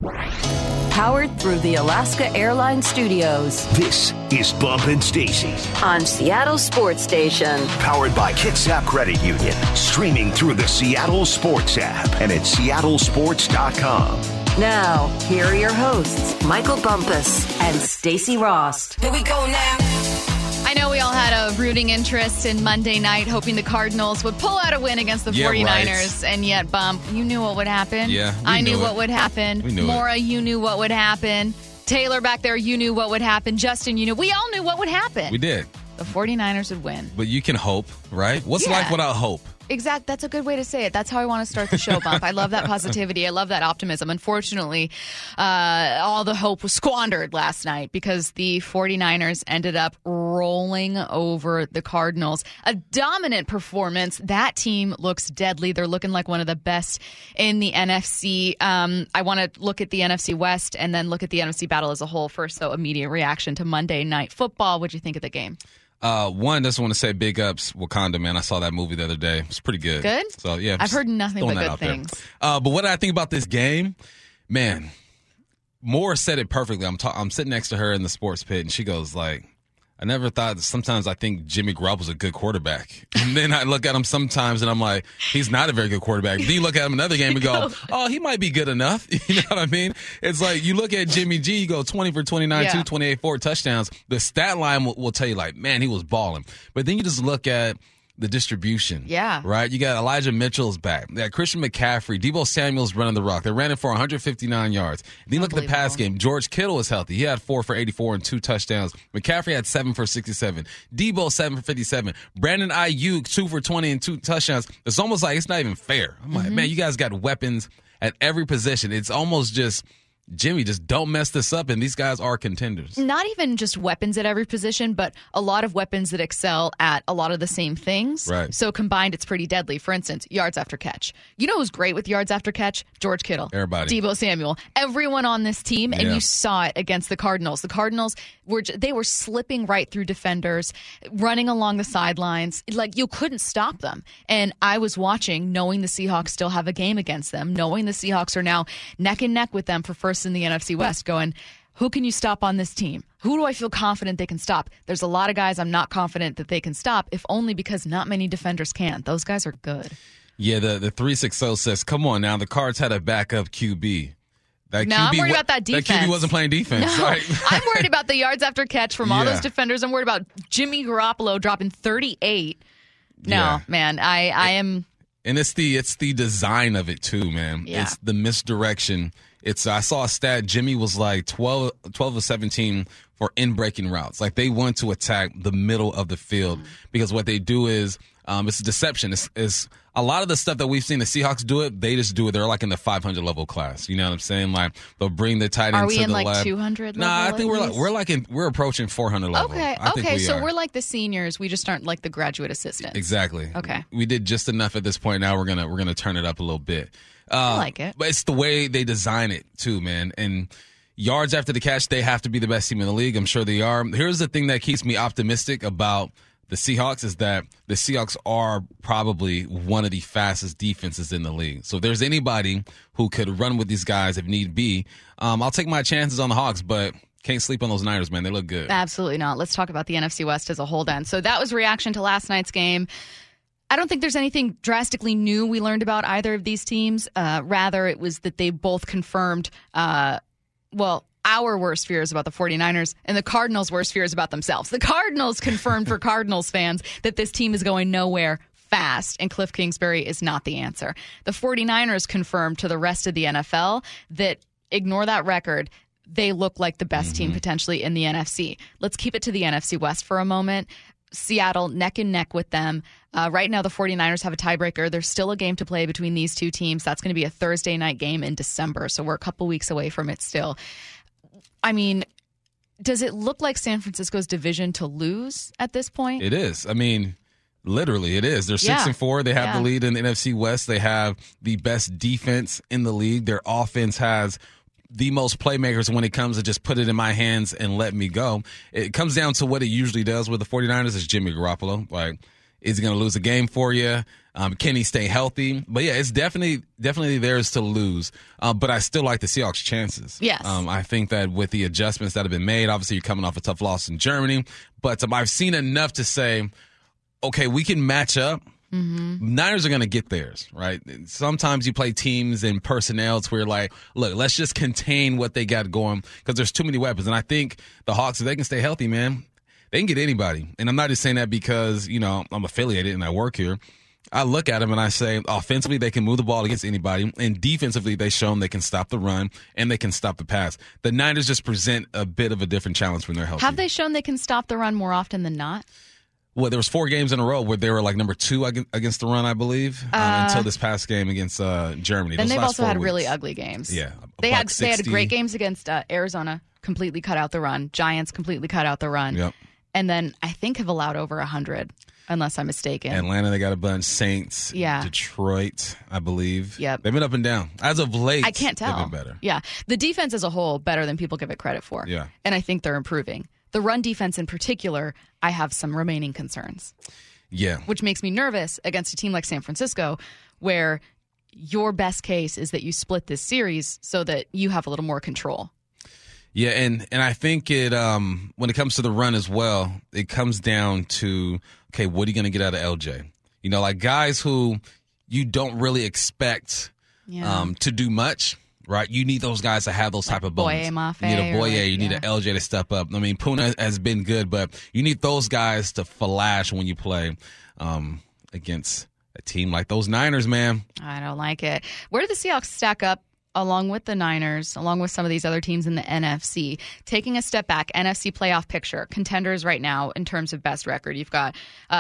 Powered through the Alaska Airlines Studios. This is Bump and Stacy on Seattle Sports Station. Powered by Kitsap Credit Union. Streaming through the Seattle Sports app and at seattlesports.com. Now, here are your hosts, Michael Bumpus and Stacy Rost. Here we go now. I know we all had a rooting interest in Monday night, hoping the Cardinals would pull out a win against the 49ers. Right. And yet, Bump, you knew what would happen. Yeah, I knew what would happen. We knew Maura, you knew what would happen. Taylor back there, you knew what would happen. Justin, you knew. We all knew what would happen. We did. The 49ers would win. But you can hope, right? What's life without hope? Exactly. That's a good way to say it. That's how I want to start the show, Bump. I love that positivity. I love that optimism. Unfortunately, all the hope was squandered last night because the 49ers ended up rolling over the Cardinals. A dominant performance. That team looks deadly. They're looking like one of the best in the NFC. I want to look at the NFC West and then look at the NFC battle as a whole first. So immediate reaction to Monday Night Football. What'd you think of the game? One, just want to say big ups, Wakanda, man. I saw that movie the other day. It's pretty good. Good? So, yeah. I've heard nothing but good things. But what did I think about this game? Man, Moore said it perfectly. I'm sitting next to her in the sports pit, and she goes, like, I never thought, sometimes I think Jimmy Garoppolo's a good quarterback. And then I look at him sometimes, and I'm like, he's not a very good quarterback. But then you look at him another game and go, oh, he might be good enough. You know what I mean? It's like you look at Jimmy G, you go 20 for 29, 228, 4 touchdowns. The stat line will tell you, like, man, he was balling. But then you just look at the distribution. Yeah. Right? You got Elijah Mitchell's back. You got Christian McCaffrey. Deebo Samuel's running the rock. They ran it for 159 yards. And then you look at the pass game. George Kittle is healthy. He had 4 for 84 and 2 touchdowns. McCaffrey had 7 for 67. Deebo 7 for 57. Brandon Ayuk 2 for 20 and 2 touchdowns. It's almost like it's not even fair. I'm like, man, you guys got weapons at every position. It's almost just, Jimmy, just don't mess this up, and these guys are contenders. Not even just weapons at every position, but a lot of weapons that excel at a lot of the same things. Right. So combined, it's pretty deadly. For instance, yards after catch. You know who's great with yards after catch? George Kittle. Everybody. Deebo Samuel. Everyone on this team, and you saw it against the Cardinals. The Cardinals, they were slipping right through defenders, running along the sidelines. Like, you couldn't stop them. And I was watching, knowing the Seahawks still have a game against them, knowing the Seahawks are now neck and neck with them for first in the NFC West, going, who can you stop on this team? Who do I feel confident they can stop? There's a lot of guys I'm not confident that they can stop, if only because not many defenders can. Those guys are good. Yeah, the 360 says, come on now, the Cards had a backup QB. I'm worried about that defense. That QB wasn't playing defense. No, right? I'm worried about the yards after catch from all those defenders. I'm worried about Jimmy Garoppolo dropping 38. No, man, I am. And it's the design of it too, man. Yeah. It's the misdirection. I saw a stat. Jimmy was like 12 of 17 for in-breaking routes. Like, they want to attack the middle of the field because what they do is it's deception. It's a lot of the stuff that we've seen the Seahawks do it. They just do it. They're like in the 500 level class. You know what I'm saying? Like, they'll bring the tight end to the left. Are we in like 200 level? Nah, I think we're approaching 400 level. Okay. So we're like the seniors. We just aren't like the graduate assistants. Exactly. Okay. We did just enough at this point. Now we're gonna turn it up a little bit. I like it. But it's the way they design it, too, man. And yards after the catch, they have to be the best team in the league. I'm sure they are. Here's the thing that keeps me optimistic about the Seahawks is that the Seahawks are probably one of the fastest defenses in the league. So if there's anybody who could run with these guys if need be, I'll take my chances on the Hawks, but can't sleep on those Niners, man. They look good. Absolutely not. Let's talk about the NFC West as a whole then. So that was reaction to last night's game. I don't think there's anything drastically new we learned about either of these teams. Rather, it was that they both confirmed, our worst fears about the 49ers and the Cardinals' worst fears about themselves. The Cardinals confirmed for Cardinals fans that this team is going nowhere fast, and Cliff Kingsbury is not the answer. The 49ers confirmed to the rest of the NFL that, ignore that record, they look like the best team potentially in the NFC. Let's keep it to the NFC West for a moment. Seattle neck and neck with them. Right now, the 49ers have a tiebreaker. There's still a game to play between these two teams. That's going to be a Thursday night game in December, so we're a couple weeks away from it still. I mean, does it look like San Francisco's division to lose at this point? It is. I mean, literally, it is. They're 6-4. They have the lead in the NFC West. They have the best defense in the league. Their offense has the most playmakers when it comes to just put it in my hands and let me go. It comes down to what it usually does with the 49ers is Jimmy Garoppolo. Like, Is he going to lose a game for you? Can he stay healthy? But yeah, it's definitely theirs to lose. But I still like the Seahawks' chances. Yes. I think that with the adjustments that have been made, obviously you're coming off a tough loss in Germany, but I've seen enough to say, okay, we can match up. Niners are going to get theirs, right? Sometimes you play teams and personnel to where you're like, look, let's just contain what they got going because there's too many weapons. And I think the Hawks, if they can stay healthy, man, they can get anybody. And I'm not just saying that because, I'm affiliated and I work here. I look at them and I say, offensively, they can move the ball against anybody. And defensively, they've shown they can stop the run and they can stop the pass. The Niners just present a bit of a different challenge when they're healthy. Have they shown they can stop the run more often than not? Well, there was 4 games in a row where they were like number 2 against the run, I believe, until this past game against Germany. Then they've also had really ugly games. Yeah. They had great games against Arizona, completely cut out the run. Giants completely cut out the run. Yep. And then I think have allowed over 100, unless I'm mistaken. Atlanta, they got a bunch. Saints, Detroit, I believe. Yep. They've been up and down. As of late, I can't tell. They've been better. Yeah. The defense as a whole, better than people give it credit for. Yeah. And I think they're improving. The run defense in particular, I have some remaining concerns. Yeah. Which makes me nervous against a team like San Francisco, where your best case is that you split this series so that you have a little more control. Yeah, and I think it when it comes to the run as well, it comes down to, okay, what are you going to get out of LJ? Like guys who you don't really expect to do much. Right, you need those guys to have those type of bones. Mafe, you need a Boye, you need an LJ to step up. I mean, Puna has been good, but you need those guys to flash when you play against a team like those Niners, man. I don't like it. Where do the Seahawks stack up along with the Niners, along with some of these other teams in the NFC? Taking a step back, NFC playoff picture, contenders right now in terms of best record. You've got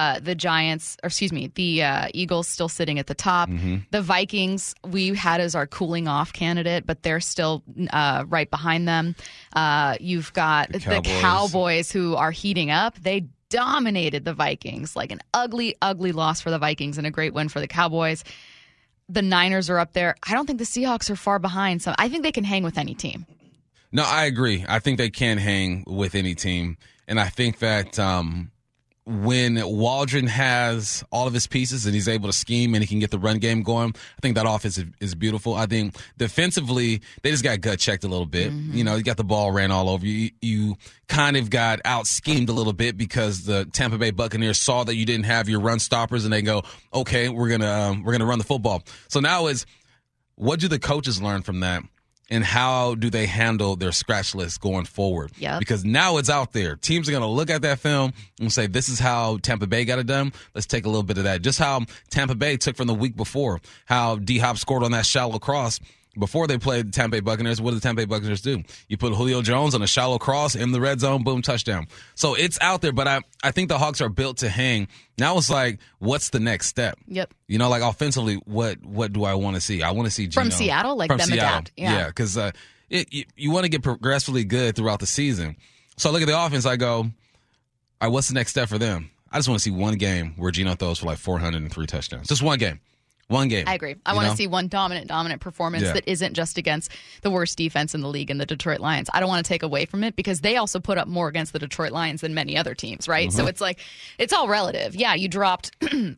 the Eagles still sitting at the top. The Vikings, we had as our cooling off candidate, but they're still right behind them. You've got the Cowboys who are heating up. They dominated the Vikings, like an ugly, ugly loss for the Vikings and a great win for the Cowboys. The Niners are up there. I don't think the Seahawks are far behind. So I think they can hang with any team. No, I agree. I think they can hang with any team. And I think that when Waldron has all of his pieces and he's able to scheme and he can get the run game going, I think that offense is beautiful. I think defensively, they just got gut checked a little bit. You got the ball ran all over you. You kind of got out schemed a little bit because the Tampa Bay Buccaneers saw that you didn't have your run stoppers and they go, okay, we're gonna run the football. So now is, what do the coaches learn from that? And how do they handle their scratch list going forward? Yep. Because now it's out there. Teams are going to look at that film and say, this is how Tampa Bay got it done. Let's take a little bit of that. Just how Tampa Bay took from the week before, how D-Hop scored on that shallow cross. Before they played the Tampa Bay Buccaneers, what did the Tampa Bay Buccaneers do? You put Julio Jones on a shallow cross in the red zone, boom, touchdown. So it's out there, but I think the Hawks are built to hang. Now it's like, what's the next step? Yep. Like offensively, what do I want to see? I want to see Geno. From Seattle, like from them Seattle. adapt. Yeah, because you want to get progressively good throughout the season. So I look at the offense, I go, all right, what's the next step for them? I just want to see one game where Geno throws for like 403 touchdowns. Just one game. One game. I agree. I want to see one dominant performance that isn't just against the worst defense in the league and the Detroit Lions. I don't want to take away from it because they also put up more against the Detroit Lions than many other teams, right? So it's like, it's all relative. Yeah, you dropped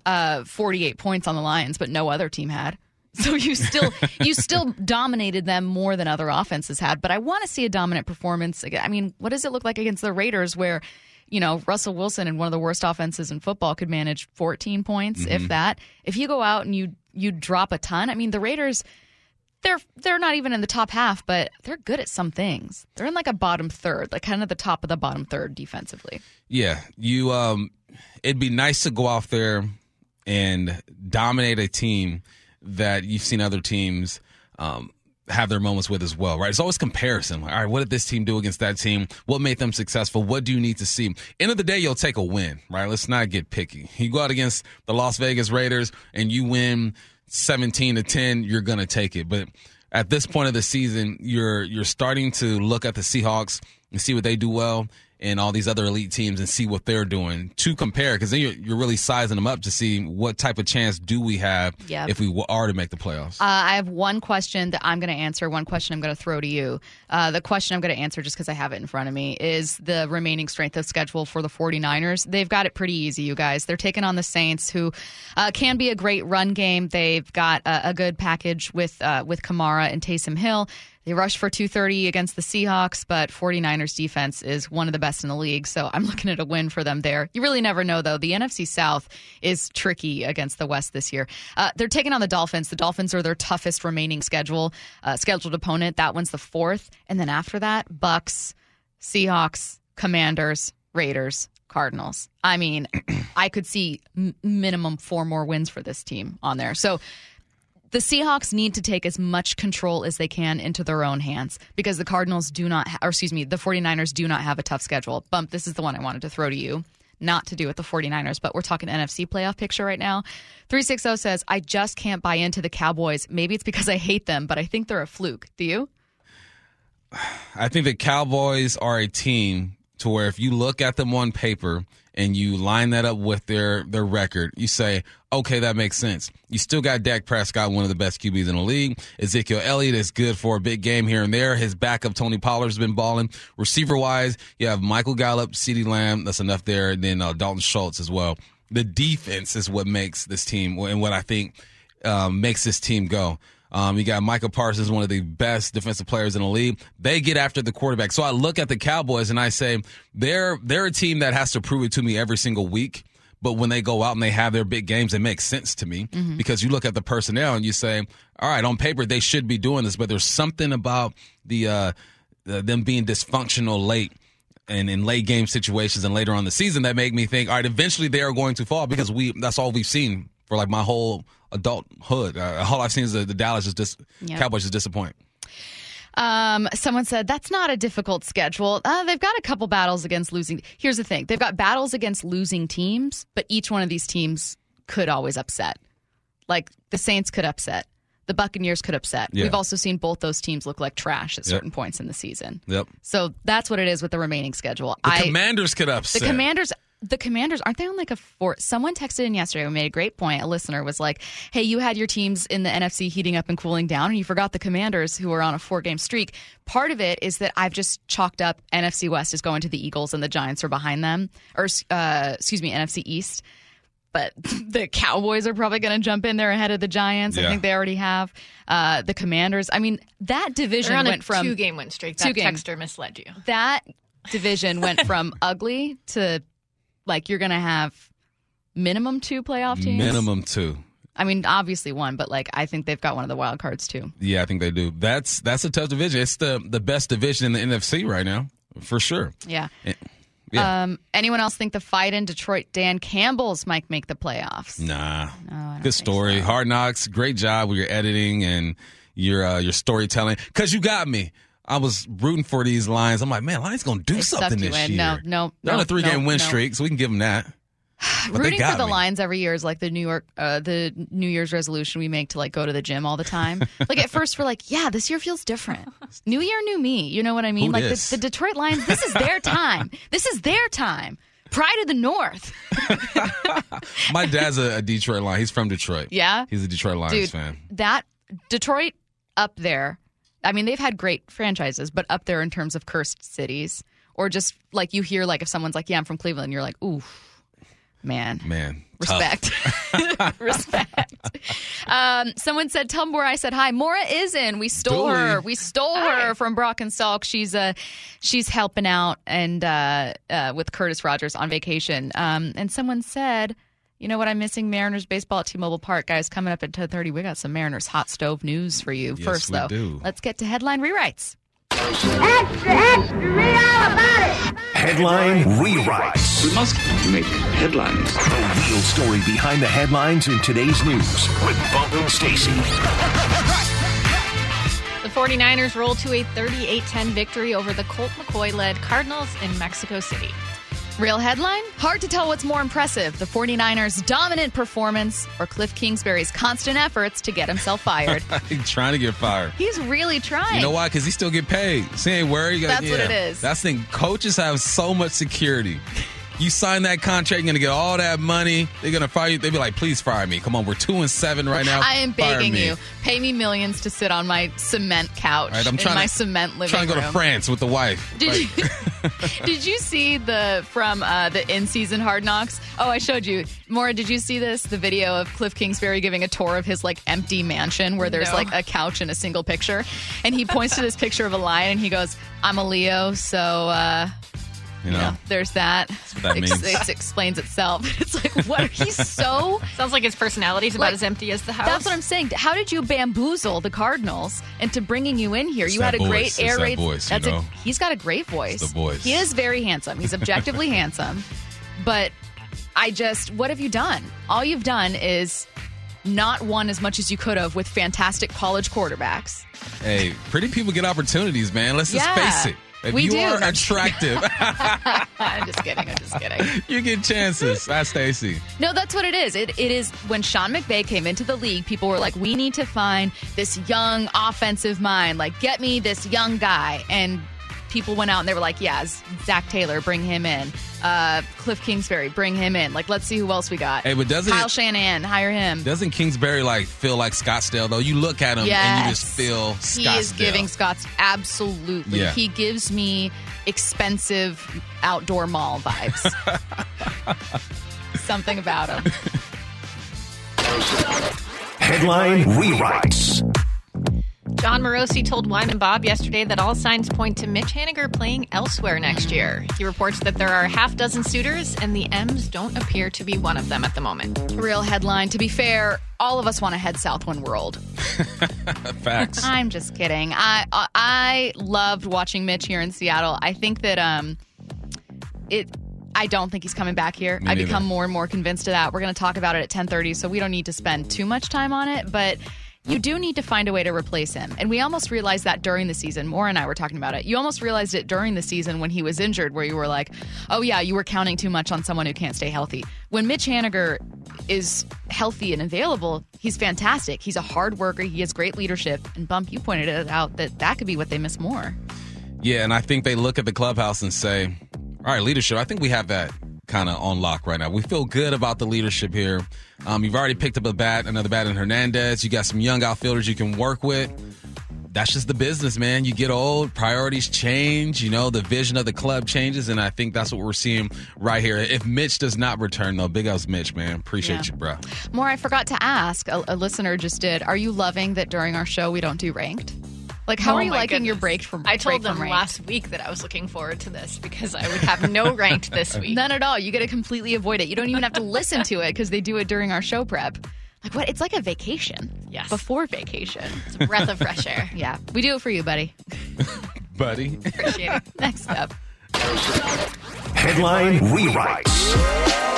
48 points on the Lions, but no other team had. So you still dominated them more than other offenses had. But I want to see a dominant performance. I mean, what does it look like against the Raiders where Russell Wilson and one of the worst offenses in football could manage 14 points, if that. If you go out and you drop a ton, I mean, the Raiders, they're not even in the top half, but they're good at some things. They're in like a bottom third, like kind of the top of the bottom third defensively. Yeah, it'd be nice to go out there and dominate a team that you've seen other teams have their moments with as well, right? It's always comparison. Like, all right, what did this team do against that team? What made them successful? What do you need to see? End of the day, you'll take a win, right? Let's not get picky. You go out against the Las Vegas Raiders and you win 17-10, you're going to take it. But at this point of the season, you're starting to look at the Seahawks and see what they do well. and all these other elite teams and see what they're doing to compare, because then you're really sizing them up to see what type of chance do we have if we are to make the playoffs. I have one question that I'm going to answer, one question I'm going to throw to you. The question I'm going to answer, just because I have it in front of me, is the remaining strength of schedule for the 49ers. They've got it pretty easy, you guys. They're taking on the Saints, who can be a great run game. They've got a good package with Kamara and Taysom Hill. They rushed for 230 against the Seahawks, but 49ers defense is one of the best in the league, so I'm looking at a win for them there. You really never know, though. The NFC South is tricky against the West this year. They're taking on the Dolphins. The Dolphins are their toughest remaining scheduled opponent. That one's the 4th. And then after that, Bucks, Seahawks, Commanders, Raiders, Cardinals. I mean, I could see minimum 4 more wins for this team on there. So the Seahawks need to take as much control as they can into their own hands, because the Cardinals the 49ers do not have a tough schedule. Bump, this is the one I wanted to throw to you. Not to do with the 49ers, but we're talking NFC playoff picture right now. 360 says, I just can't buy into the Cowboys. Maybe it's because I hate them, but I think they're a fluke. Do you? I think the Cowboys are a team to where if you look at them on paper and you line that up with their record, you say, okay, that makes sense. You still got Dak Prescott, one of the best QBs in the league. Ezekiel Elliott is good for a big game here and there. His backup, Tony Pollard, has been balling. Receiver-wise, you have Michael Gallup, CeeDee Lamb. That's enough there. And then Dalton Schultz as well. The defense is what makes this team, and what I think makes this team go. You got Micah Parsons, one of the best defensive players in the league. They get after the quarterback. So I look at the Cowboys and I say, they're a team that has to prove it to me every single week. But when they go out and they have their big games, it makes sense to me, because you look at the personnel and you say, all right, on paper, they should be doing this. But there's something about them being dysfunctional late and in late game situations and later on in the season that make me think, all right, eventually they are going to fall, because that's all we've seen for like my whole adulthood. All I've seen is the Dallas Cowboys just disappoint. Someone said, that's not a difficult schedule. They've got a couple battles against losing. Here's the thing. They've got battles against losing teams, but each one of these teams could always upset. Like the Saints could upset. The Buccaneers could upset. Yeah. We've also seen both those teams look like trash at certain points in the season. Yep. So that's what it is with the remaining schedule. The Commanders could upset. The Commanders, aren't they on like a 4? Someone texted in yesterday and made a great point. A listener was like, hey, you had your teams in the NFC heating up and cooling down, and you forgot the Commanders, who are on a 4-game streak. Part of it is that I've just chalked up NFC West is going to the Eagles and the Giants are behind them. Or, NFC East. But the Cowboys are probably going to jump in there ahead of the Giants. I think they already have. The Commanders. I mean, that division went from 2-game win streak. That texter misled you. That division went from ugly to like you're going to have minimum 2 playoff teams. Minimum 2. I mean, obviously 1, but like I think they've got one of the wild cards too. Yeah, I think they do. That's a tough division. It's the best division in the NFC right now, for sure. Yeah. Anyone else think the fight in Detroit, Dan Campbell's might make the playoffs? Nah. No, good story. So. Hard Knocks. Great job with your editing and your storytelling. Because you got me. I was rooting for these Lions. I'm like, man, Lions going to do something this year. No. They're on a 3-game win streak, so we can give them that. Rooting for the Lions every year is like the New Year's resolution we make to like go to the gym all the time. Like at first we're like, yeah, this year feels different. New year, new me. You know what I mean? Like the Detroit Lions, this is their time. This is their time. Pride of the North. My dad's a Detroit Lion. He's from Detroit. Yeah? He's a Detroit Lions fan. That Detroit up there, I mean, they've had great franchises, but up there in terms of cursed cities. Or just like you hear like if someone's like, yeah, I'm from Cleveland, you're like, ooh. Man, respect. Respect. Someone said, tell Maura I said hi. Maura is in. We stole her. We stole her from Brock and Salk. She's helping out and with Curtis Rogers on vacation. And someone said, you know what, I'm missing Mariners baseball at T-Mobile Park. Guys, coming up at 10:30, we got some Mariners hot stove news for you. Yes, First, though, let's get to headline rewrites. Extra, read all about it. Headline rewrites. We must make headlines. The real story behind the headlines in today's news with Bump and Stacy. The 49ers roll to a 38-10 victory over the Colt McCoy-led Cardinals in Mexico City. Real headline? Hard to tell what's more impressive, the 49ers' dominant performance or Cliff Kingsbury's constant efforts to get himself fired. He's trying to get fired. He's really trying. You know why? Because he still get paid. So he ain't worried. That's what it is. That's the thing. Coaches have so much security. You sign that contract, you're going to get all that money. They're going to fire you. They'll be like, please fire me. Come on, we're 2-7 right now. I am begging you. Pay me millions to sit on my cement couch in my cement living room. I'm trying to go to France with the wife. Did you see from the in-season Hard Knocks? Oh, I showed you. Maura, did you see this? The video of Cliff Kingsbury giving a tour of his empty mansion where there's a couch and a single picture. And he points to this picture of a lion and he goes, I'm a Leo, so... You know, there's that. That's what that means. It explains itself. It's like, what? He's so... Sounds like his personality's about as empty as the house. That's what I'm saying. How did you bamboozle the Cardinals into bringing you in here? You had a great air raid. He's got a great voice. It's the voice. He is very handsome. He's objectively handsome. But what have you done? All you've done is not won as much as you could have with fantastic college quarterbacks. Hey, pretty people get opportunities, man. Let's just face it. If you are attractive. I'm just kidding. You get chances. That's Stacey. No, that's what it is. It is when Sean McVay came into the league, people were like, we need to find this young offensive mind. Get me this young guy. And people went out and they were like, yeah, Zach Taylor, bring him in. Cliff Kingsbury, bring him in. Let's see who else we got. Hey, but Kyle Shanahan, hire him. Doesn't Kingsbury feel like Scottsdale though? You look at him and you just feel Scottsdale. He is giving Scottsdale. Absolutely. Yeah. He gives me expensive outdoor mall vibes. Something about him. Headline rewrites. John Morosi told Wine and Bob yesterday that all signs point to Mitch Haniger playing elsewhere next year. He reports that there are a half dozen suitors, and the M's don't appear to be one of them at the moment. Real headline. To be fair, all of us want to head south when we're old. Facts. I'm just kidding. I loved watching Mitch here in Seattle. I think that I don't think he's coming back here. I become more and more convinced of that. We're going to talk about it at 10:30, so we don't need to spend too much time on it, but you do need to find a way to replace him. And we almost realized that during the season. Maura and I were talking about it. You almost realized it during the season when he was injured, where you were like, oh, yeah, you were counting too much on someone who can't stay healthy. When Mitch Haniger is healthy and available, he's fantastic. He's a hard worker. He has great leadership. And Bump, you pointed it out that could be what they miss more. Yeah, and I think they look at the clubhouse and say, all right, leadership, I think we have that kind of on lock right now. We feel good about the leadership here. You've already picked up another bat in Hernandez. You got some young outfielders you can work with. That's just the business, man. You get old, priorities change, the vision of the club changes, and I think that's what we're seeing right here. If Mitch does not return, though, big ups, Mitch, man. Appreciate you, bro. More, I forgot to ask, a listener just did, are you loving that during our show we don't do ranked? How are you liking your break from I told them ranked? Last week that I was looking forward to this because I would have no ranked this week. None at all. You get to completely avoid it. You don't even have to listen to it because they do it during our show prep. What? It's like a vacation. Yes. Before vacation. It's a breath of fresh air. Yeah. We do it for you, buddy. Buddy. Appreciate it. Next up. Headline rewrites.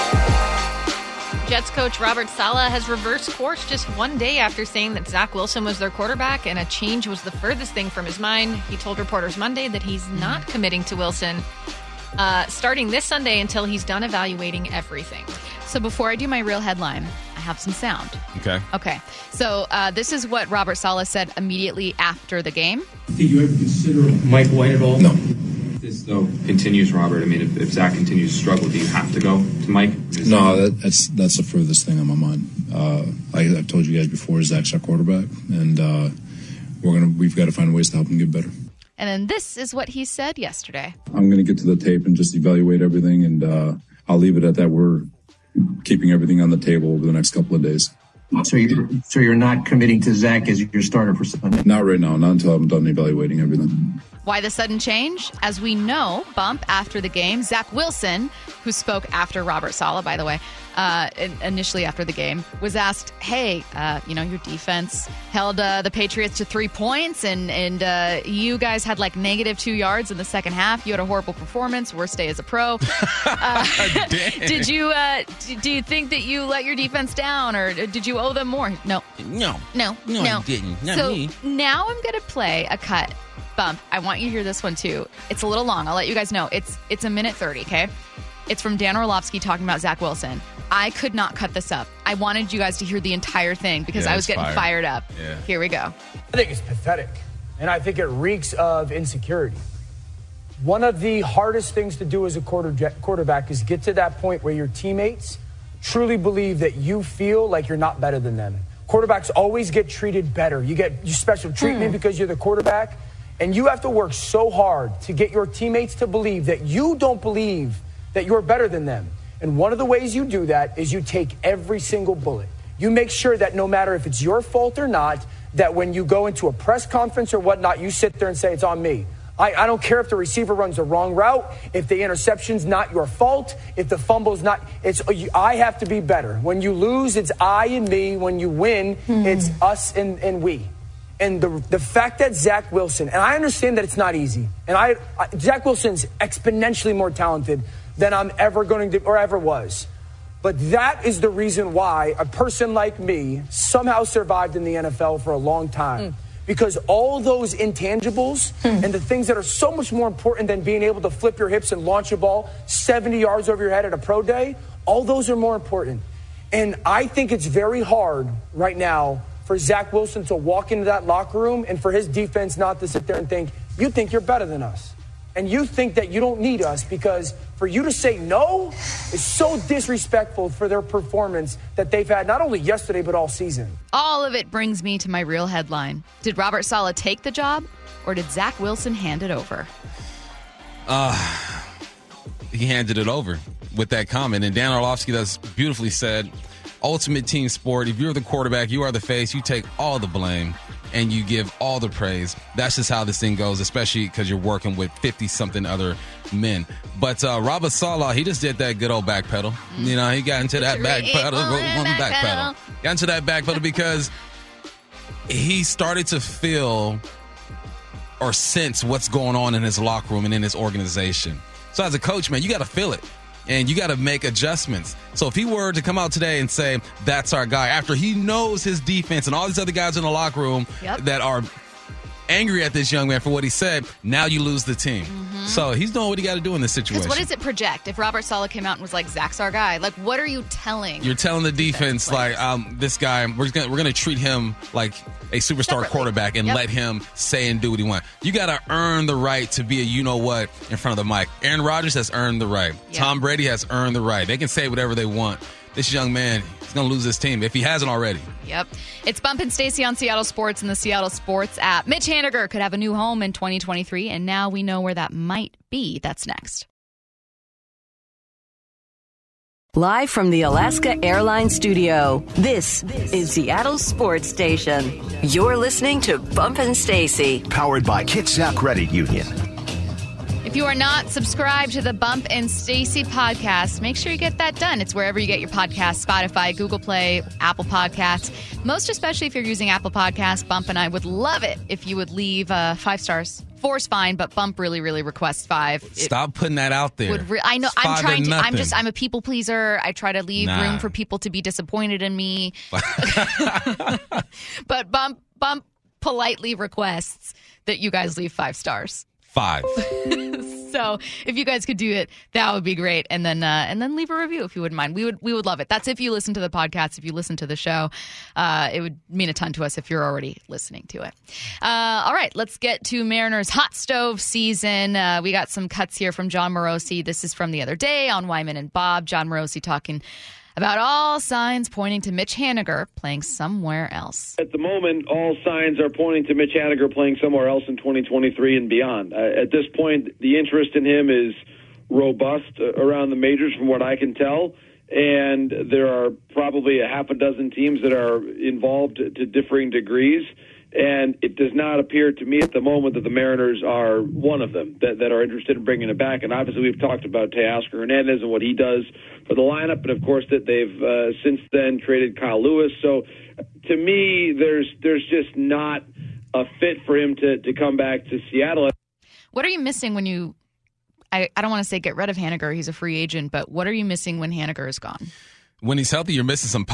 Jets coach Robert Saleh has reversed course just one day after saying that Zach Wilson was their quarterback and a change was the furthest thing from his mind. He told reporters Monday that he's not committing to Wilson starting this Sunday until he's done evaluating everything. So before I do my real headline, I have some sound. Okay. So this is what Robert Saleh said immediately after the game. Did you ever consider Mike White at all? No. This, though, continues, Robert. I mean, if Zach continues to struggle, do you have to go to Mike? No, that's the furthest thing on my mind. I've told you guys before, Zach's our quarterback, and we've got to find ways to help him get better. And then this is what he said yesterday. I'm going to get to the tape and just evaluate everything, and I'll leave it at that. We're keeping everything on the table over the next couple of days. So you're not committing to Zach as your starter for Sunday? Not right now, not until I'm done evaluating everything. Why the sudden change? As we know, Bump, after the game, Zach Wilson, who spoke after Robert Saleh, by the way, initially after the game, was asked, hey, your defense held the Patriots to 3 points, and you guys had -2 yards in the second half. You had a horrible performance, worst day as a pro. Do you think that you let your defense down, or did you owe them more? No, I didn't. Not so me. Now I'm going to play a cut. Bump, I want you to hear this one too. It's a little long. I'll let you guys know. It's a minute 30, okay? It's from Dan Orlovsky talking about Zach Wilson. I could not cut this up. I wanted you guys to hear the entire thing because I was getting fired up. Yeah. Here we go. I think it's pathetic, and I think it reeks of insecurity. One of the hardest things to do as a quarterback is get to that point where your teammates truly believe that you feel like you're not better than them. Quarterbacks always get treated better. You get special treatment because you're the quarterback, and you have to work so hard to get your teammates to believe that you don't believe that you're better than them. And one of the ways you do that is you take every single bullet. You make sure that no matter if it's your fault or not, that when you go into a press conference or whatnot, you sit there and say, it's on me. I don't care if the receiver runs the wrong route, if the interception's not your fault, if the fumble's not, I have to be better. When you lose, it's I and me. When you win, it's us and we. And the fact that Zach Wilson, and I understand that it's not easy, and Zach Wilson's exponentially more talented than I'm ever going to, or ever was. But that is the reason why a person like me somehow survived in the NFL for a long time. Because all those intangibles and the things that are so much more important than being able to flip your hips and launch a ball 70 yards over your head at a pro day, all those are more important. And I think it's very hard right now for Zach Wilson to walk into that locker room and for his defense not to sit there and think, you think you're better than us. And you think that you don't need us because for you to say no is so disrespectful for their performance that they've had not only yesterday but all season. All of it brings me to my real headline. Did Robert Saleh take the job or did Zach Wilson hand it over? He handed it over with that comment. And Dan Orlovsky does beautifully said, ultimate team sport. If you're the quarterback, you are the face, you take all the blame and you give all the praise. That's just how this thing goes, especially because you're working with 50-something other men. But Robert Saleh, he just did that good old back pedal. You know, he got into that back pedal. Got into that back pedal because he started to feel or sense what's going on in his locker room and in his organization. So as a coach, man, you got to feel it. And you got to make adjustments. So if he were to come out today and say, that's our guy, after he knows his defense and all these other guys in the locker room that are angry at this young man for what he said, now you lose the team. So he's doing what he got to do in this situation. Because what does it project? If Robert Saleh came out and was like, Zach's our guy, like, what are you telling? You're telling the defense, like, this guy, we're gonna treat him like a superstar quarterback and let him say and do what he wants. You got to earn the right to be a you-know-what in front of the mic. Aaron Rodgers has earned the right. Tom Brady has earned the right. They can say whatever they want. This young man, he's going to lose his team if he hasn't already. Yep. It's Bump and Stacey on Seattle Sports and the Seattle Sports app. Mitch Haniger could have a new home in 2023, and now we know where that might be. That's next. Live from the Alaska Airlines studio, this is Seattle Sports Station. You're listening to Bump and Stacey. Powered by Kitsap Credit Union. If you are not subscribed to the Bump and Stacey podcast, make sure you get that done. It's wherever you get your podcasts, Spotify, Google Play, Apple Podcasts. Most especially if you're using Apple Podcasts, Bump and I would love it if you would leave 5 stars. 4's fine, but Bump really requests 5. Stop putting that out there. I know. I'm trying to. I'm a people pleaser. I try to leave room for people to be disappointed in me. But Bump politely requests that you guys leave 5 stars. 5. So if you guys could do it, that would be great. And then leave a review if you wouldn't mind. We would love it. That's if you listen to the podcast, if you listen to the show. It would mean a ton to us if you're already listening to it. All right, let's get to Mariners hot stove season. We got some cuts here from John Morosi. This is from the other day on Wyman and Bob. John Morosi talking about all signs pointing to Mitch Haniger playing somewhere else. At the moment, all signs are pointing to Mitch Haniger playing somewhere else in 2023 and beyond. At this point, the interest in him is robust around the majors from what I can tell, and there are probably a half a dozen teams that are involved to differing degrees, and it does not appear to me at the moment that the Mariners are one of them that are interested in bringing it back. And obviously we've talked about Teoscar Hernandez and what he does for the lineup, and of course that they've since then traded Kyle Lewis. So to me, there's just not a fit for him to come back to Seattle. What are you missing when you I don't want to say get rid of Haniger, he's a free agent, but what are you missing when Haniger is gone? When he's healthy, you're missing some pop.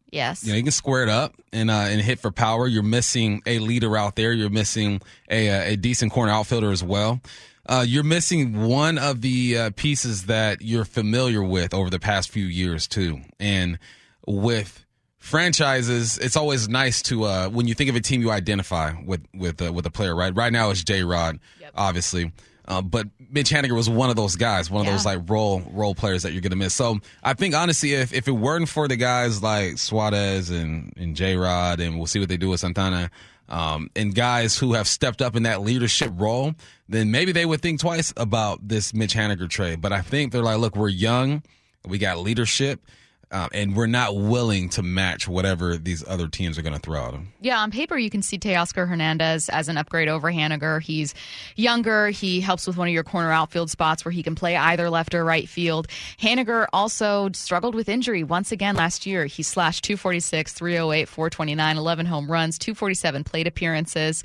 Yes. You can square it up and hit for power. You're missing a leader out there. You're missing a decent corner outfielder as well. You're missing one of the pieces that you're familiar with over the past few years, too. And with franchises, it's always nice to, when you think of a team, you identify with a player, right? Right now it's J-Rod, obviously. But Mitch Haniger was one of those guys, one of those like role players that you're going to miss. So I think, honestly, if it weren't for the guys like Suarez and J-Rod, and we'll see what they do with Santana, and guys who have stepped up in that leadership role, then maybe they would think twice about this Mitch Haniger trade. But I think they're like, look, we're young, we got leadership, and we're not willing to match whatever these other teams are going to throw at them. Yeah, on paper, you can see Teoscar Hernandez as an upgrade over Haniger. He's younger. He helps with one of your corner outfield spots where he can play either left or right field. Haniger also struggled with injury once again last year. He slashed .246, .308, .429, 11 home runs, .247 plate appearances.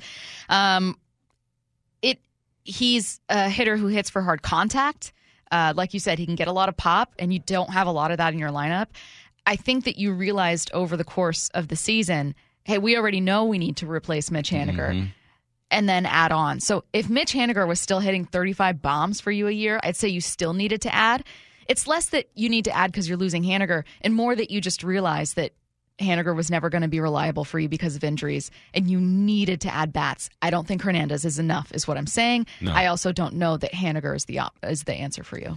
He's a hitter who hits for hard contact. Like you said, he can get a lot of pop, and you don't have a lot of that in your lineup. I think that you realized over the course of the season, hey, we already know we need to replace Mitch Haniger and then add on. So if Mitch Haniger was still hitting 35 bombs for you a year, I'd say you still needed to add. It's less that you need to add because you're losing Haniger, and more that you just realize that Haniger was never going to be reliable for you because of injuries, and you needed to add bats. I don't think Hernandez is enough, is what I'm saying. No. I also don't know that Haniger is the answer for you.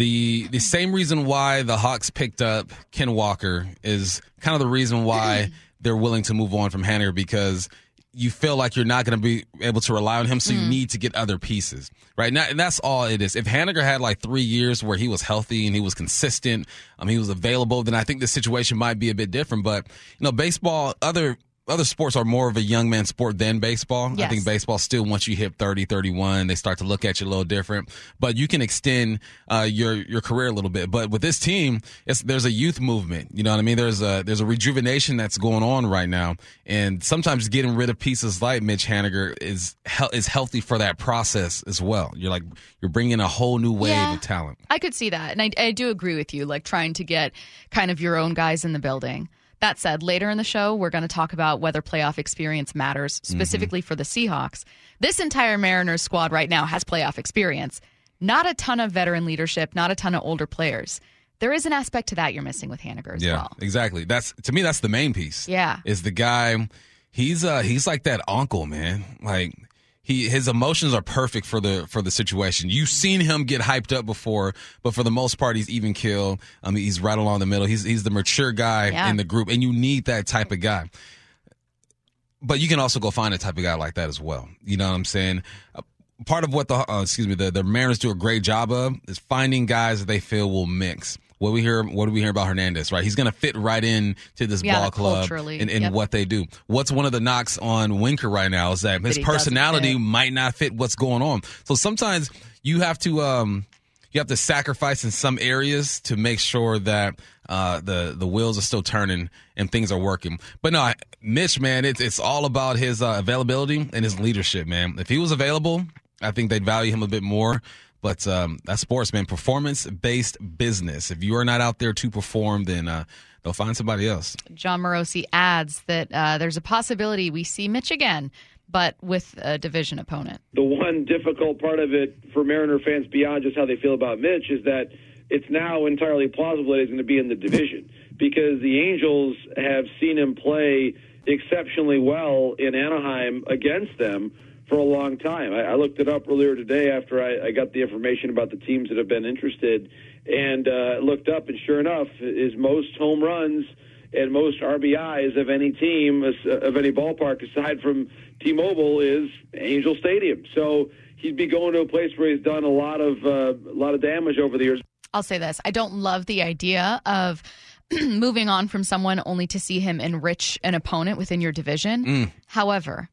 The same reason why the Hawks picked up Ken Walker is kind of the reason why they're willing to move on from Haniger, because you feel like you're not going to be able to rely on him, so you need to get other pieces, right? Now, and that's all it is. If Haniger had like 3 years where he was healthy and he was consistent, he was available, then I think the situation might be a bit different. But, baseball, other sports are more of a young man sport than baseball. Yes. I think baseball still, once you hit 30, 31, they start to look at you a little different. But you can extend your career a little bit. But with this team, there's a youth movement. You know what I mean? There's a rejuvenation that's going on right now. And sometimes getting rid of pieces like Mitch Haniger is healthy for that process as well. You're bringing a whole new wave of talent. I could see that. And I do agree with you, like trying to get kind of your own guys in the building. That said, later in the show, we're going to talk about whether playoff experience matters, specifically for the Seahawks. This entire Mariners squad right now has playoff experience. Not a ton of veteran leadership, not a ton of older players. There is an aspect to that you're missing with Haniger as well. Yeah, exactly. To me, that's the main piece. Yeah. Is the guy, he's like that uncle, man. Like, his emotions are perfect for the situation. You've seen him get hyped up before, but for the most part, he's even killed. He's right along the middle. He's the mature guy in the group, and you need that type of guy. But you can also go find a type of guy like that as well. You know what I'm saying? Part of what the Mariners do a great job of is finding guys that they feel will mix. What do we hear about Hernandez, right? He's going to fit right in to this ball club and what they do. What's one of the knocks on Winker right now is that his personality might not fit what's going on. So sometimes you have to sacrifice in some areas to make sure that the wheels are still turning and things are working. But no, Mitch, man, it's all about his availability and his leadership, man. If he was available, I think they'd value him a bit more. But that's sports, man. Performance-based business. If you are not out there to perform, then they'll find somebody else. John Morosi adds that there's a possibility we see Mitch again, but with a division opponent. The one difficult part of it for Mariner fans beyond just how they feel about Mitch is that it's now entirely plausible that he's going to be in the division, because the Angels have seen him play exceptionally well in Anaheim against them for a long time. I looked it up earlier today after I got the information about the teams that have been interested, and looked up, and sure enough, his most home runs and most RBIs of any team, of any ballpark aside from T-Mobile, is Angel Stadium. So he'd be going to a place where he's done a lot of damage over the years. I'll say this. I don't love the idea of moving on from someone only to see him enrich an opponent within your division. However,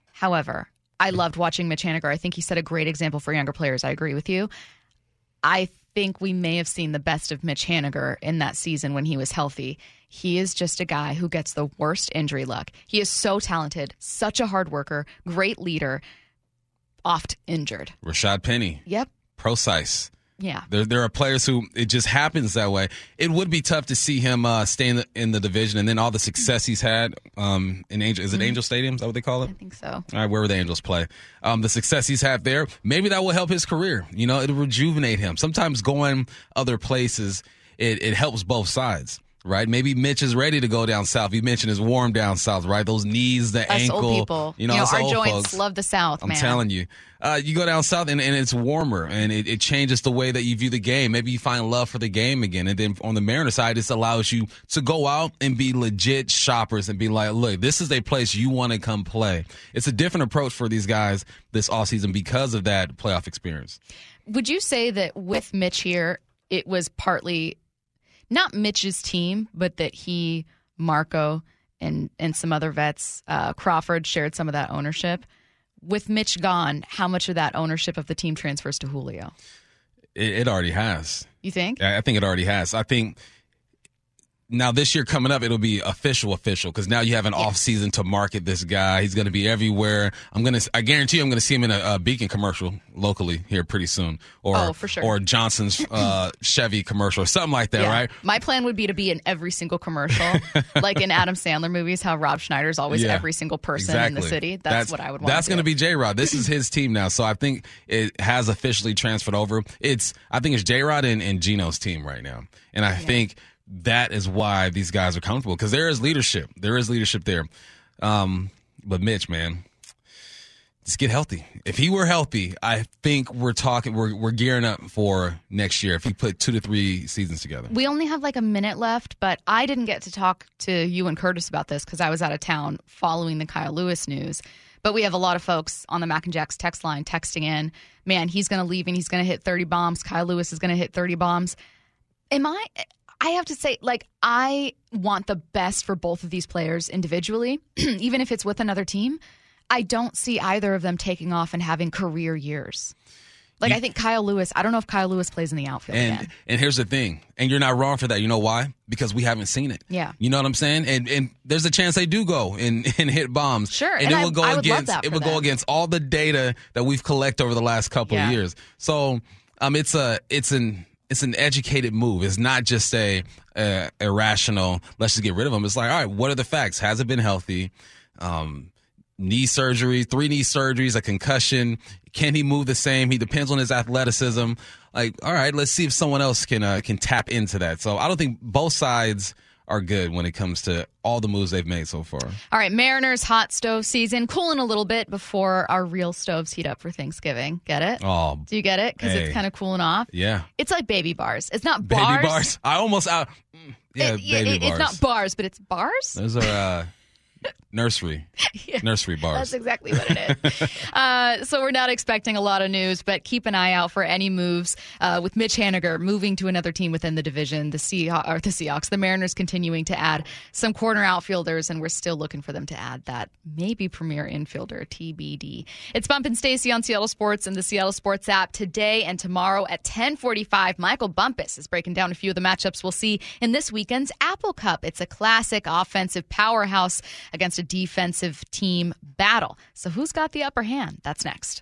I loved watching Mitch Haniger. I think he set a great example for younger players. I agree with you. I think we may have seen the best of Mitch Haniger in that season when he was healthy. He is just a guy who gets the worst injury luck. He is so talented, such a hard worker, great leader, oft injured. Rashad Penny. Yep. Procise. Yeah. There are players who it just happens that way. It would be tough to see him stay in the division, and then all the success he's had in Angel. Is it Angel Stadium? Is that what they call it? I think so. All right, wherever the Angels play. The success he's had there, maybe that will help his career. It'll rejuvenate him. Sometimes going other places, it helps both sides. Right, maybe Mitch is ready to go down south. You mentioned it's warm down south, right? Those knees, the us ankle. Old people. Us our old joints folks. love the South, I'm man. telling you. You go down south and it's warmer, and it changes the way that you view the game. Maybe you find love for the game again. And then on the Mariner side, this allows you to go out and be legit shoppers and be like, look, this is a place you want to come play. It's a different approach for these guys this offseason because of that playoff experience. Would you say that with Mitch here, it was partly not Mitch's team, but that he, Marco, and some other vets, Crawford, shared some of that ownership? With Mitch gone, how much of that ownership of the team transfers to Julio? It already has. You think? I think it already has. I think now this year coming up, it'll be official because now you have an off season to market this guy. He's going to be everywhere. I guarantee you I'm going to see him in a Beacon commercial locally here pretty soon. Or, for sure. Or Johnson's Chevy commercial or something like that, right? My plan would be to be in every single commercial, like in Adam Sandler movies, how Rob Schneider's always every single person in the city. That's what I would want. That's going to be J-Rod. This is his team now. So I think it has officially transferred over. I think it's J-Rod and Gino's team right now. And I think that is why these guys are comfortable, because there is leadership. There is leadership there. But Mitch, man, just get healthy. If he were healthy, I think we're gearing up for next year if he put 2 to 3 seasons together. We only have like a minute left, but I didn't get to talk to you and Curtis about this because I was out of town following the Kyle Lewis news. But we have a lot of folks on the Mac and Jacks text line texting in, man, he's going to leave and he's going to hit 30 bombs. Kyle Lewis is going to hit 30 bombs. I have to say, I want the best for both of these players individually, even if it's with another team. I don't see either of them taking off and having career years. I think Kyle Lewis, I don't know if Kyle Lewis plays in the outfield again. And here's the thing, and you're not wrong for that. You know why? Because we haven't seen it. Yeah. You know what I'm saying? And there's a chance they do go and hit bombs. Sure. And it will go against all the data that we've collected over the last couple of years. So it's an educated move. It's not just a irrational, let's just get rid of him. It's like, all right, what are the facts? Has it been healthy? Knee surgery, 3 knee surgeries, a concussion. Can he move the same? He depends on his athleticism. All right, let's see if someone else can tap into that. So I don't think both sides are good when it comes to all the moves they've made so far. All right, Mariners hot stove season, cooling a little bit before our real stoves heat up for Thanksgiving. Get it? Oh, do you get it? Because it's kind of cooling off. Yeah. It's like baby bars. It's not bars. Baby bars? I almost out. Baby bars. It's not bars, but it's bars. Those are nursery. Yeah, nursery bars. That's exactly what it is. So we're not expecting a lot of news, but keep an eye out for any moves with Mitch Haniger moving to another team within the division. The Seahawks, the Mariners continuing to add some corner outfielders, and we're still looking for them to add that maybe premier infielder, TBD. It's Bump and Stacy on Seattle Sports and the Seattle Sports app today and tomorrow at 10:45. Michael Bumpus is breaking down a few of the matchups we'll see in this weekend's Apple Cup. It's a classic offensive powerhouse against a defensive team battle. So who's got the upper hand? That's next.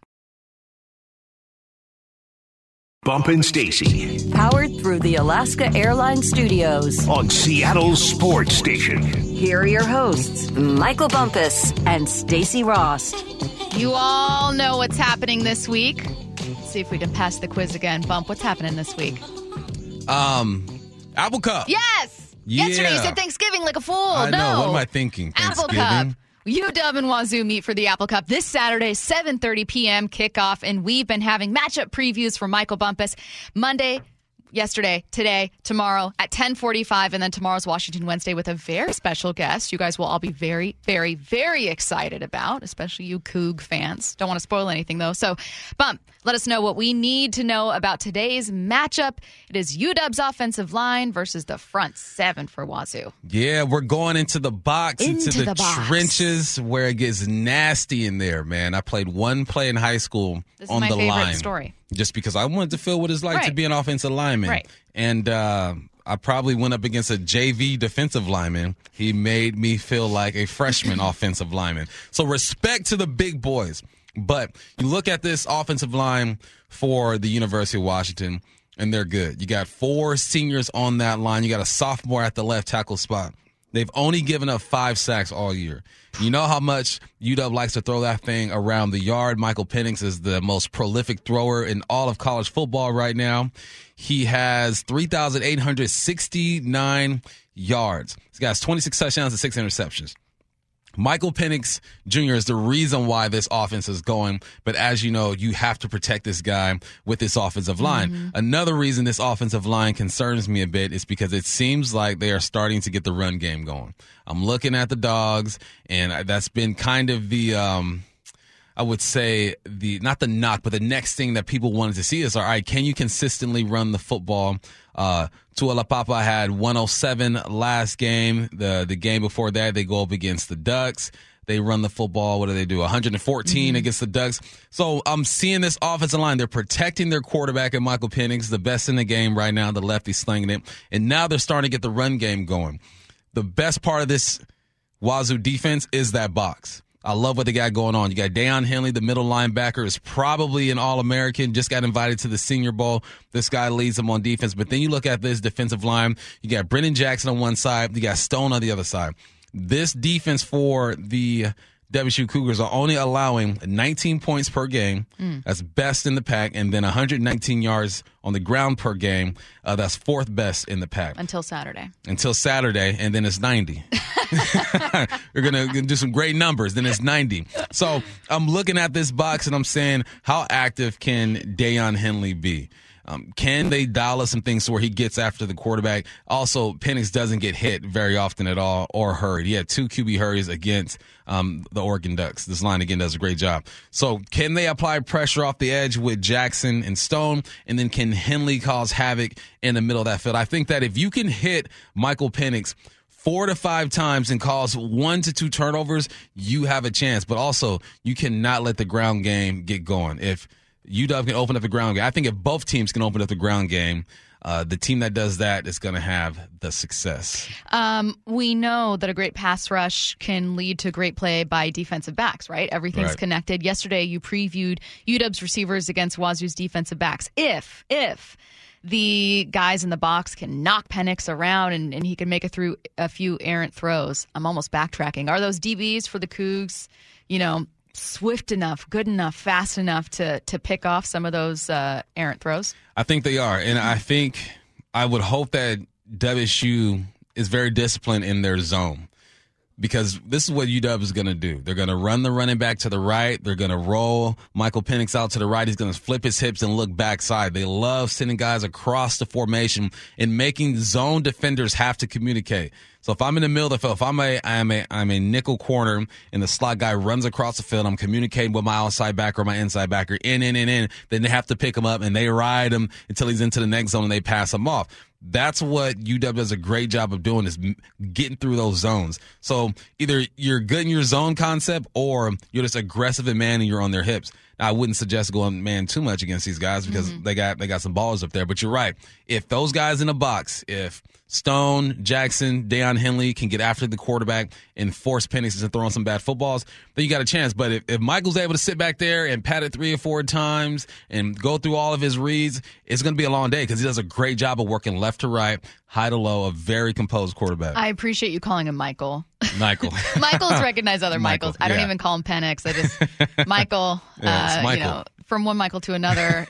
Bump and Stacy. Powered through the Alaska Airlines Studios. On Seattle Sports Station. Here are your hosts, Michael Bumpus and Stacy Rost. You all know what's happening this week. Let's see if we can pass the quiz again. Bump, what's happening this week? Apple Cup. Yes! Yeah. Yesterday you said Thanksgiving like a fool. I know. What am I thinking? Apple Cup. UW and Wazoo meet for the Apple Cup this Saturday, 7:30 p.m. kickoff, and we've been having matchup previews for Michael Bumpus Monday, yesterday, today, tomorrow at 10:45, and then tomorrow's Washington Wednesday with a very special guest. You guys will all be very, very, very excited about, especially you Coug fans. Don't want to spoil anything, though. So, Bump, let us know what we need to know about today's matchup. It is UW's offensive line versus the front seven for Wazoo. Yeah, we're going into the box, into the trenches where it gets nasty in there, man. I played one play in high school on the line. This is my favorite story. Just because I wanted to feel what it's like to be an offensive lineman. Right. And I probably went up against a JV defensive lineman. He made me feel like a freshman offensive lineman. So respect to the big boys. But you look at this offensive line for the University of Washington, and they're good. You got 4 seniors on that line. You got a sophomore at the left tackle spot. They've only given up 5 sacks all year. You know how much UW likes to throw that thing around the yard. Michael Penix is the most prolific thrower in all of college football right now. He has 3,869 yards. This guy's 26 touchdowns and 6 interceptions. Michael Penix Jr. is the reason why this offense is going, but as you know, you have to protect this guy with this offensive line. Mm-hmm. Another reason this offensive line concerns me a bit is because it seems like they are starting to get the run game going. I'm looking at the Dogs, and that's been kind of the I would say not the knock, but the next thing that people wanted to see is, all right, can you consistently run the football? Tualapapa had 107 last game. The game before that, they go up against the Ducks. They run the football. What do they do? 114 against the Ducks. So I'm seeing this offensive line. They're protecting their quarterback and Michael Penix, the best in the game right now. The lefty slinging it. And now they're starting to get the run game going. The best part of this Wazoo defense is that box. I love what they got going on. You got Deion Henley, the middle linebacker, is probably an All-American, just got invited to the Senior Bowl. This guy leads them on defense. But then you look at this defensive line. You got Brennan Jackson on one side. You got Stone on the other side. This defense for the WSU Cougars are only allowing 19 points per game. That's best in the pack. And then 119 yards on the ground per game. That's 4th best in the pack. Until Saturday. And then it's 90. You're going to do some great numbers. Then it's 90. So I'm looking at this box and I'm saying, how active can Deion Henley be? Can they dial up some things to where he gets after the quarterback? Also, Penix doesn't get hit very often at all or hurried. He had 2 QB hurries against the Oregon Ducks. This line, again, does a great job. So can they apply pressure off the edge with Jackson and Stone? And then can Henley cause havoc in the middle of that field? I think that if you can hit Michael Penix 4 to 5 times and cause 1 to 2 turnovers, you have a chance. But also, you cannot let the ground game get going. If UW can open up the ground game, I think if both teams can open up the ground game, the team that does that is going to have the success. We know that a great pass rush can lead to great play by defensive backs, right? Everything's connected. Yesterday, you previewed UW's receivers against Wazoo's defensive backs. If the guys in the box can knock Penix around and he can make it through a few errant throws, I'm almost backtracking. Are those DBs for the Cougs, swift enough, good enough, fast enough to pick off some of those errant throws? I think they are. And I would hope that WSU is very disciplined in their zone, because this is what UW is going to do. They're going to run the running back to the right. They're going to roll Michael Penix out to the right. He's going to flip his hips and look backside. They love sending guys across the formation and making zone defenders have to communicate. So if I'm in the middle of the field, if I'm a nickel corner and the slot guy runs across the field, I'm communicating with my outside backer or my inside backer, in, then they have to pick him up and they ride him until he's into the next zone and they pass him off. That's what UW does a great job of doing, is getting through those zones. So either you're good in your zone concept or you're just aggressive in man and you're on their hips. Now, I wouldn't suggest going man too much against these guys because they got some ballers up there. But you're right. If those guys in the box, if Stone, Jackson, Deion Henley can get after the quarterback and force Penix into throwing some bad footballs, then you got a chance. But if Michael's able to sit back there and pat it 3 or 4 times and go through all of his reads, it's going to be a long day because he does a great job of working left to right, high to low, a very composed quarterback. I appreciate you calling him Michael. Michael's recognize other Michaels. I don't even call him Penix. I just Michael. Michael. From one Michael to another,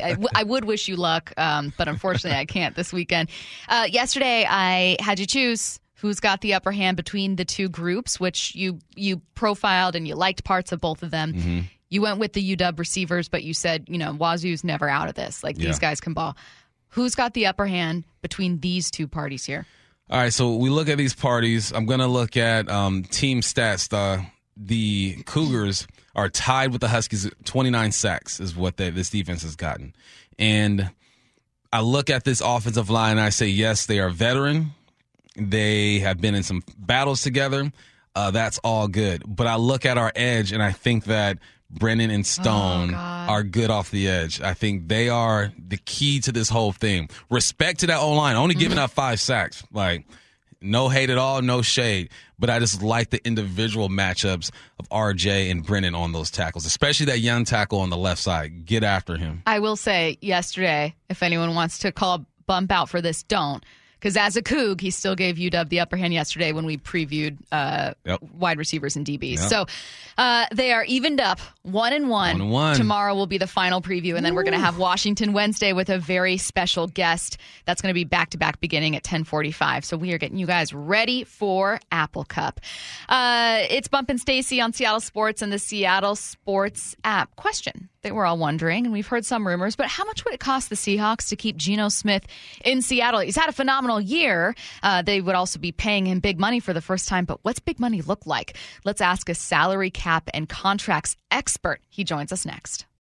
I would wish you luck, but unfortunately I can't this weekend. Yesterday I had you choose who's got the upper hand between the two groups, which you profiled and you liked parts of both of them. Mm-hmm. You went with the UW receivers, but you said, Wazoo's never out of this. These guys can ball. Who's got the upper hand between these two parties here? All right, so we look at these parties. I'm going to look at team stats. The Cougars are tied with the Huskies. 29 sacks is what this defense has gotten. And I look at this offensive line and I say, yes, they are veteran. They have been in some battles together. That's all good. But I look at our edge and I think that Brennan and Stone are good off the edge. I think they are the key to this whole thing. Respect to that O-line. Only giving up 5 sacks. No hate at all, no shade. But I just like the individual matchups of RJ and Brennan on those tackles, especially that young tackle on the left side. Get after him. I will say yesterday, if anyone wants to call bump out for this, don't. Because as a Coug, he still gave UW the upper hand yesterday when we previewed wide receivers and DBs. Yep. So they are evened up 1-1. Tomorrow will be the final preview, and then we're going to have Washington Wednesday with a very special guest. That's going to be back-to-back beginning at 10:45. So we are getting you guys ready for Apple Cup. It's Bump and Stacy on Seattle Sports and the Seattle Sports app. Question that we're all wondering, and we've heard some rumors, but how much would it cost the Seahawks to keep Geno Smith in Seattle? He's had a phenomenal year. They would also be paying him big money for the first time, but what's big money look like? Let's ask a salary cap and contracts expert. He joins us next.